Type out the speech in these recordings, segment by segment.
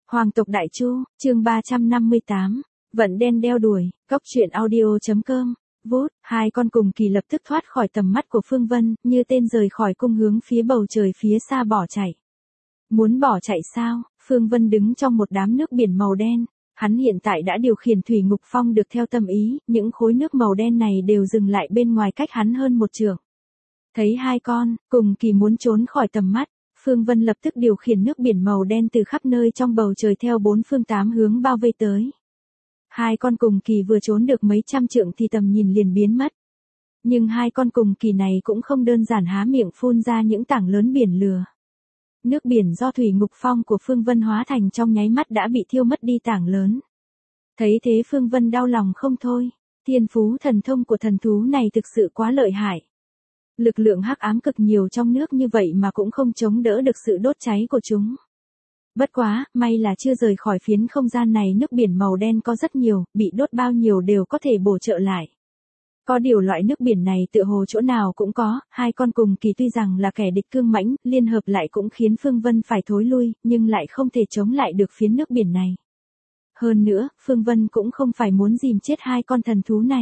Hoàng tộc Đại Chu, chương 358, Vận đen đeo đuổi, góc truyện audio.com. Vút, hai con cùng kỳ lập tức thoát khỏi tầm mắt của Phương Vân, như tên rời khỏi cung hướng phía bầu trời phía xa bỏ chạy. Muốn bỏ chạy sao? Phương Vân đứng trong một đám nước biển màu đen. Hắn hiện tại đã điều khiển thủy ngục phong được theo tâm ý, những khối nước màu đen này đều dừng lại bên ngoài cách hắn hơn một trượng. Thấy hai con, cùng kỳ muốn trốn khỏi tầm mắt, Phương Vân lập tức điều khiển nước biển màu đen từ khắp nơi trong bầu trời theo bốn phương tám hướng bao vây tới. Hai con cùng kỳ vừa trốn được mấy trăm trượng thì tầm nhìn liền biến mất. Nhưng hai con cùng kỳ này cũng không đơn giản há miệng phun ra những tảng lớn biển lửa. Nước biển do thủy ngục phong của Phương Vân hóa thành trong nháy mắt đã bị thiêu mất đi tảng lớn. Thấy thế Phương Vân đau lòng không thôi, thiên phú thần thông của thần thú này thực sự quá lợi hại. Lực lượng hắc ám cực nhiều trong nước như vậy mà cũng không chống đỡ được sự đốt cháy của chúng. Bất quá, may là chưa rời khỏi phiến không gian này, nước biển màu đen có rất nhiều, bị đốt bao nhiêu đều có thể bổ trợ lại. Có điều loại nước biển này tựa hồ chỗ nào cũng có, hai con cùng kỳ tuy rằng là kẻ địch cương mãnh, liên hợp lại cũng khiến Phương Vân phải thối lui, nhưng lại không thể chống lại được phiến nước biển này. Hơn nữa, Phương Vân cũng không phải muốn dìm chết hai con thần thú này.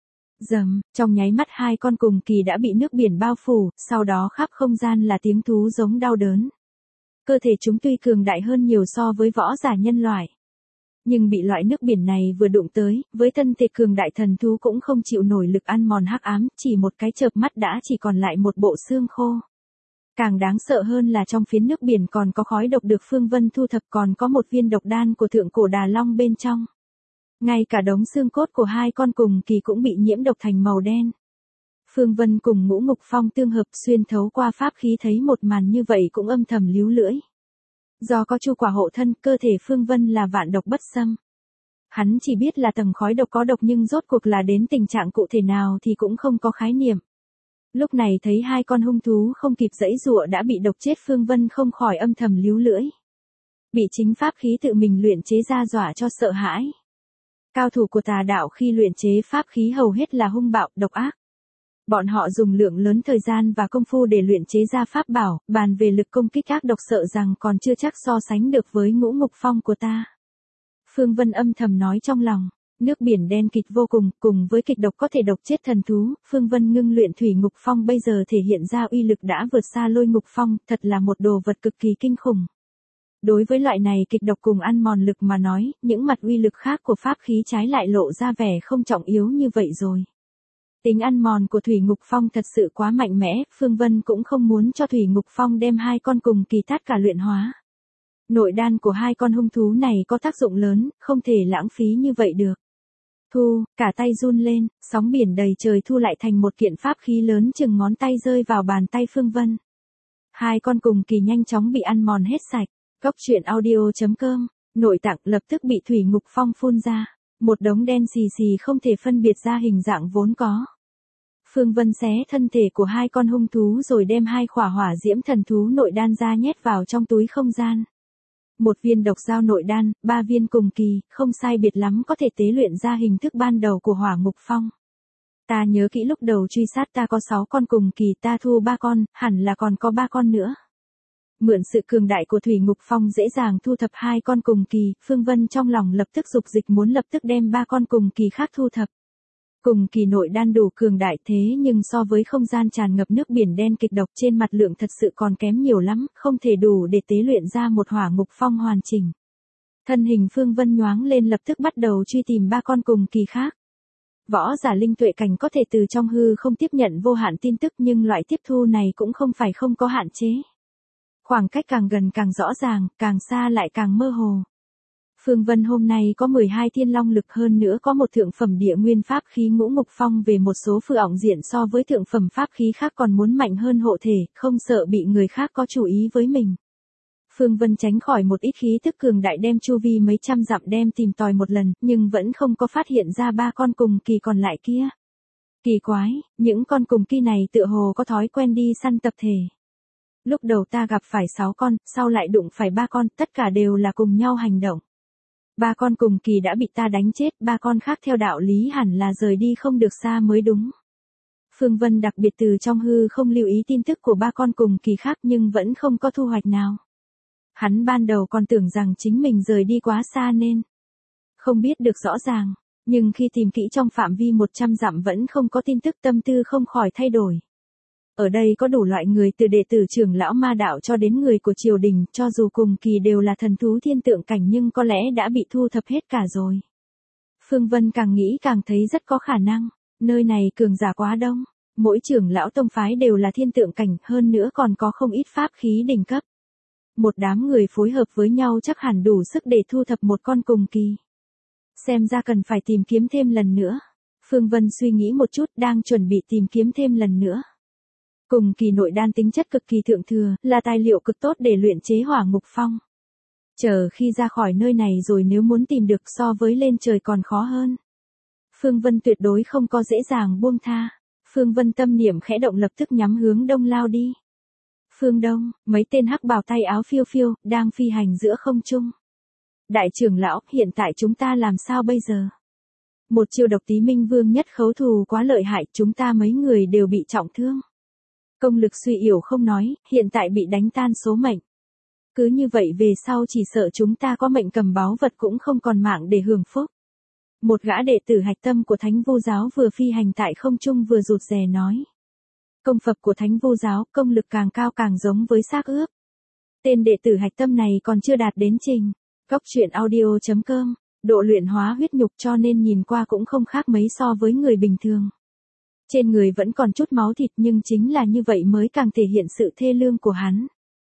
Rầm, trong nháy mắt hai con cùng kỳ đã bị nước biển bao phủ, sau đó khắp không gian là tiếng thú giống đau đớn. Cơ thể chúng tuy cường đại hơn nhiều so với võ giả nhân loại. Nhưng bị loại nước biển này vừa đụng tới, với thân thể cường đại thần thú cũng không chịu nổi lực ăn mòn hắc ám, chỉ một cái chợp mắt đã chỉ còn lại một bộ xương khô. Càng đáng sợ hơn là trong phiến nước biển còn có khói độc được Phương Vân thu thập, còn có một viên độc đan của thượng cổ Đà Long bên trong. Ngay cả đống xương cốt của hai con cùng kỳ cũng bị nhiễm độc thành màu đen. Phương Vân cùng Ngũ Ngục Phong tương hợp xuyên thấu qua pháp khí thấy một màn như vậy cũng âm thầm líu lưỡi. Do có chu quả hộ thân, cơ thể Phương Vân là vạn độc bất xâm. Hắn chỉ biết là tầng khói độc có độc nhưng rốt cuộc là đến tình trạng cụ thể nào thì cũng không có khái niệm. Lúc này thấy hai con hung thú không kịp giãy giụa đã bị độc chết, Phương Vân không khỏi âm thầm líu lưỡi. Bị chính pháp khí tự mình luyện chế ra dọa cho sợ hãi. Cao thủ của tà đạo khi luyện chế pháp khí hầu hết là hung bạo, độc ác. Bọn họ dùng lượng lớn thời gian và công phu để luyện chế ra pháp bảo, bàn về lực công kích ác độc sợ rằng còn chưa chắc so sánh được với Ngũ Ngục Phong của ta. Phương Vân âm thầm nói trong lòng, nước biển đen kịch vô cùng, cùng với kịch độc có thể độc chết thần thú, Phương Vân ngưng luyện thủy ngục phong bây giờ thể hiện ra uy lực đã vượt xa lôi ngục phong, thật là một đồ vật cực kỳ kinh khủng. Đối với loại này kịch độc cùng ăn mòn lực mà nói, những mặt uy lực khác của pháp khí trái lại lộ ra vẻ không trọng yếu như vậy rồi. Tính ăn mòn của thủy ngục phong thật sự quá mạnh mẽ, Phương Vân cũng không muốn cho thủy ngục phong đem hai con cùng kỳ tất cả luyện hóa. Nội đan của hai con hung thú này có tác dụng lớn, không thể lãng phí như vậy được. Thu, cả tay run lên, sóng biển đầy trời thu lại thành một kiện pháp khí lớn chừng ngón tay rơi vào bàn tay Phương Vân. Hai con cùng kỳ nhanh chóng bị ăn mòn hết sạch. Góc truyện audio.com, nội tạng lập tức bị thủy ngục phong phun ra. Một đống đen xì xì không thể phân biệt ra hình dạng vốn có. Phương Vân xé thân thể của hai con hung thú rồi đem hai khỏa hỏa diễm thần thú nội đan ra nhét vào trong túi không gian. Một viên độc dao nội đan, 3 viên cùng kỳ, không sai biệt lắm có thể tế luyện ra hình thức ban đầu của hỏa ngục phong. Ta nhớ kỹ lúc đầu truy sát ta có 6 con cùng kỳ, ta thu 3 con, hẳn là còn có 3 con nữa. Mượn sự cường đại của thủy ngục phong dễ dàng thu thập hai con cùng kỳ, Phương Vân trong lòng lập tức dục dịch muốn lập tức đem 3 con cùng kỳ khác thu thập. Cùng kỳ nội đan đủ cường đại thế nhưng so với không gian tràn ngập nước biển đen kịch độc trên mặt lượng thật sự còn kém nhiều lắm, không thể đủ để tế luyện ra một hỏa ngục phong hoàn chỉnh. Thân hình Phương Vân nhoáng lên lập tức bắt đầu truy tìm 3 con cùng kỳ khác. Võ giả linh tuệ cảnh có thể từ trong hư không tiếp nhận vô hạn tin tức nhưng loại tiếp thu này cũng không phải không có hạn chế. Khoảng cách càng gần càng rõ ràng, càng xa lại càng mơ hồ. Phương Vân hôm nay có 12 thiên long lực, hơn nữa có một thượng phẩm địa nguyên pháp khí Ngũ Ngục Phong về một số phương ỏng diện so với thượng phẩm pháp khí khác còn muốn mạnh hơn hộ thể, không sợ bị người khác có chủ ý với mình. Phương Vân tránh khỏi một ít khí tức cường đại đem chu vi mấy trăm dặm đem tìm tòi một lần, nhưng vẫn không có phát hiện ra 3 con cùng kỳ còn lại kia. Kỳ quái, những con cùng kỳ này tựa hồ có thói quen đi săn tập thể. Lúc đầu ta gặp phải 6 con, sau lại đụng phải 3 con, tất cả đều là cùng nhau hành động. 3 con cùng kỳ đã bị ta đánh chết, 3 con khác theo đạo lý hẳn là rời đi không được xa mới đúng. Phương Vân đặc biệt từ trong hư không lưu ý tin tức của 3 con cùng kỳ khác nhưng vẫn không có thu hoạch nào. Hắn ban đầu còn tưởng rằng chính mình rời đi quá xa nên không biết được rõ ràng, nhưng khi tìm kỹ trong phạm vi 100 dặm vẫn không có tin tức, tâm tư không khỏi thay đổi. Ở đây có đủ loại người từ đệ tử trưởng lão ma đạo cho đến người của triều đình, cho dù cùng kỳ đều là thần thú thiên tượng cảnh nhưng có lẽ đã bị thu thập hết cả rồi. Phương Vân càng nghĩ càng thấy rất có khả năng, nơi này cường giả quá đông, mỗi trưởng lão tông phái đều là thiên tượng cảnh, hơn nữa còn có không ít pháp khí đỉnh cấp. Một đám người phối hợp với nhau chắc hẳn đủ sức để thu thập một con cùng kỳ. Xem ra cần phải tìm kiếm thêm lần nữa. Phương Vân suy nghĩ một chút, đang chuẩn bị tìm kiếm thêm lần nữa. Cùng kỳ nội đan tính chất cực kỳ thượng thừa, là tài liệu cực tốt để luyện chế hỏa ngục phong. Chờ khi ra khỏi nơi này rồi nếu muốn tìm được so với lên trời còn khó hơn. Phương Vân tuyệt đối không có dễ dàng buông tha. Phương Vân tâm niệm khẽ động lập tức nhắm hướng đông lao đi. Phương Đông, mấy tên hắc bào tay áo phiêu phiêu, đang phi hành giữa không trung. Đại trưởng lão, hiện tại chúng ta làm sao bây giờ? Một chiêu độc tí minh vương nhất khấu thù quá lợi hại, chúng ta mấy người đều bị trọng thương. Công lực suy yếu không nói, hiện tại bị đánh tan số mệnh. Cứ như vậy về sau chỉ sợ chúng ta có mệnh cầm báu vật cũng không còn mạng để hưởng phúc. Một gã đệ tử hạch tâm của Thánh Vu giáo vừa phi hành tại không trung vừa rụt rè nói. Công phật của Thánh Vu giáo, công lực càng cao càng giống với xác ướp. Tên đệ tử hạch tâm này còn chưa đạt đến trình. Cốc truyện audio.com, độ luyện hóa huyết nhục cho nên nhìn qua cũng không khác mấy so với người bình thường. Trên người vẫn còn chút máu thịt nhưng chính là như vậy mới càng thể hiện sự thê lương của hắn.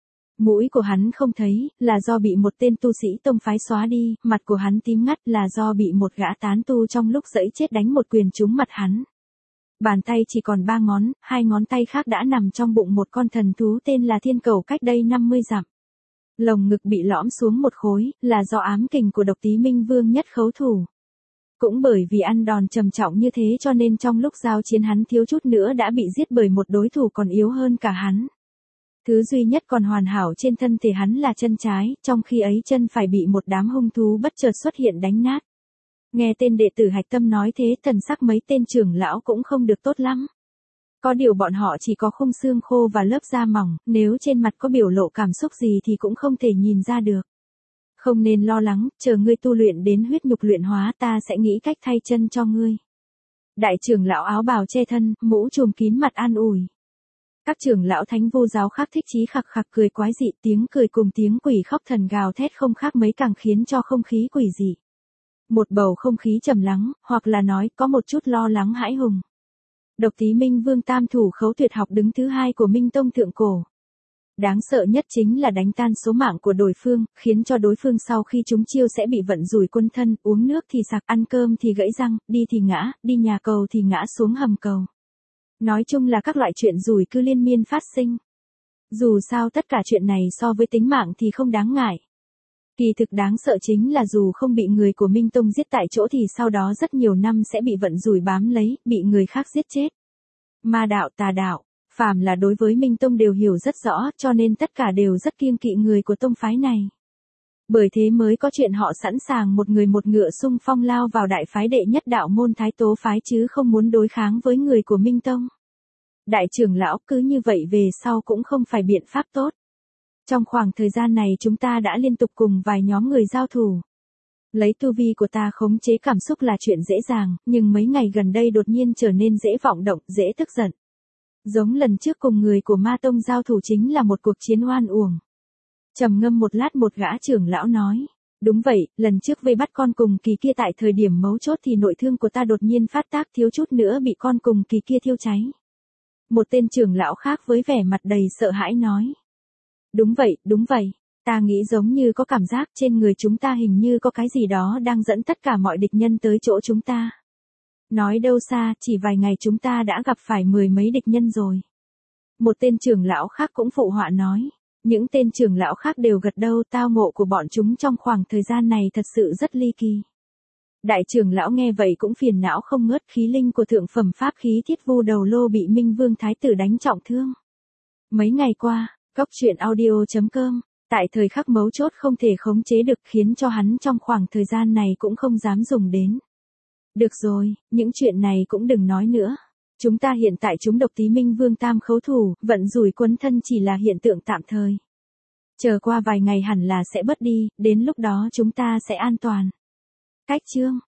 Mũi của hắn không thấy, là do bị một tên tu sĩ tông phái xóa đi, mặt của hắn tím ngắt là do bị một gã tán tu trong lúc giãy chết đánh một quyền trúng mặt hắn. Bàn tay chỉ còn 3 ngón, 2 ngón tay khác đã nằm trong bụng một con thần thú tên là thiên cầu cách đây 50 dặm. Lồng ngực bị lõm xuống một khối, là do ám kình của độc tí minh vương nhất khấu thủ. Cũng bởi vì ăn đòn trầm trọng như thế cho nên trong lúc giao chiến hắn thiếu chút nữa đã bị giết bởi một đối thủ còn yếu hơn cả hắn. Thứ duy nhất còn hoàn hảo trên thân thể hắn là chân trái, trong khi ấy chân phải bị một đám hung thú bất chợt xuất hiện đánh nát. Nghe tên đệ tử hạch tâm nói thế, thần sắc mấy tên trưởng lão cũng không được tốt lắm. Có điều bọn họ chỉ có khung xương khô và lớp da mỏng, nếu trên mặt có biểu lộ cảm xúc gì thì cũng không thể nhìn ra được. Không nên lo lắng, chờ ngươi tu luyện đến huyết nhục luyện hóa ta sẽ nghĩ cách thay chân cho ngươi. Đại trưởng lão áo bào che thân, mũ trùm kín mặt an ủi. Các trưởng lão Thánh Vu giáo khác thích chí khặc khặc cười quái dị, tiếng cười cùng tiếng quỷ khóc thần gào thét không khác mấy càng khiến cho không khí quỷ dị. Một bầu không khí trầm lắng, hoặc là nói có một chút lo lắng hãi hùng. Độc tí minh vương tam thủ khấu tuyệt học đứng thứ 2 của Minh Tông thượng cổ. Đáng sợ nhất chính là đánh tan số mạng của đối phương, khiến cho đối phương sau khi chúng chiêu sẽ bị vận rủi quân thân, uống nước thì sặc, ăn cơm thì gãy răng, đi thì ngã, đi nhà cầu thì ngã xuống hầm cầu. Nói chung là các loại chuyện rủi cứ liên miên phát sinh. Dù sao tất cả chuyện này so với tính mạng thì không đáng ngại. Kỳ thực đáng sợ chính là dù không bị người của Minh Tông giết tại chỗ thì sau đó rất nhiều năm sẽ bị vận rủi bám lấy, bị người khác giết chết. Ma đạo tà đạo, phàm là đối với Minh Tông đều hiểu rất rõ cho nên tất cả đều rất kiêng kỵ người của tông phái này. Bởi thế mới có chuyện họ sẵn sàng một người một ngựa xung phong lao vào đại phái đệ nhất đạo môn Thái Tố phái chứ không muốn đối kháng với người của Minh Tông. Đại trưởng lão cứ như vậy về sau cũng không phải biện pháp tốt. Trong khoảng thời gian này chúng ta đã liên tục cùng vài nhóm người giao thủ. Lấy tu vi của ta khống chế cảm xúc là chuyện dễ dàng, nhưng mấy ngày gần đây đột nhiên trở nên dễ vọng động, dễ tức giận. Giống lần trước cùng người của Ma Tông giao thủ chính là một cuộc chiến oan uổng. Trầm ngâm một lát một gã trưởng lão nói. Đúng vậy, lần trước vây bắt con cùng kỳ kia tại thời điểm mấu chốt thì nội thương của ta đột nhiên phát tác thiếu chút nữa bị con cùng kỳ kia thiêu cháy. Một tên trưởng lão khác với vẻ mặt đầy sợ hãi nói. Đúng vậy, ta nghĩ giống như có cảm giác trên người chúng ta hình như có cái gì đó đang dẫn tất cả mọi địch nhân tới chỗ chúng ta. Nói đâu xa, chỉ vài ngày chúng ta đã gặp phải 10 mấy địch nhân rồi. Một tên trưởng lão khác cũng phụ họa nói. Những tên trưởng lão khác đều gật đầu, tao ngộ của bọn chúng trong khoảng thời gian này thật sự rất ly kỳ. Đại trưởng lão nghe vậy cũng phiền não không ngớt, khí linh của thượng phẩm pháp khí Thiết Vu Đầu Lô bị Minh Vương Thái tử đánh trọng thương. Mấy ngày qua, Cốc truyện audio.com, tại thời khắc mấu chốt không thể khống chế được khiến cho hắn trong khoảng thời gian này cũng không dám dùng đến. Được rồi, những chuyện này cũng đừng nói nữa. Chúng ta hiện tại chúng độc tí Minh Vương tam khấu thủ, vận rủi quấn thân chỉ là hiện tượng tạm thời. Chờ qua vài ngày hẳn là sẽ bớt đi, đến lúc đó chúng ta sẽ an toàn. Cách chương